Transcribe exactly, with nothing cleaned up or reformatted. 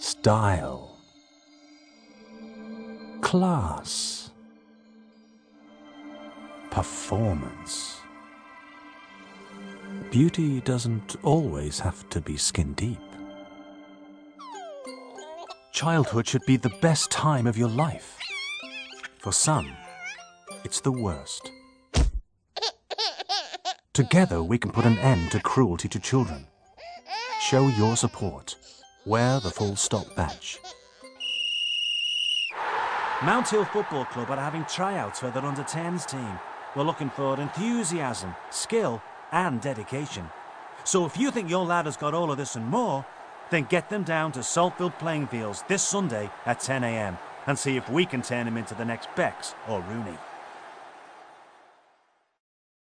style, class, performance. Beauty doesn't always have to be skin deep. Childhood should be the best time of your life. For some, it's the worst. Together we can put an end to cruelty to children. Show your support. Wear the full stop badge. Mount Hill Football Club are having tryouts for their under tens team. We're looking for enthusiasm, skill and dedication. So if you think your lad has got all of this and more, then get them down to Saltfield Playing Fields this Sunday at ten a m and see if we can turn him into the next Bex or Rooney.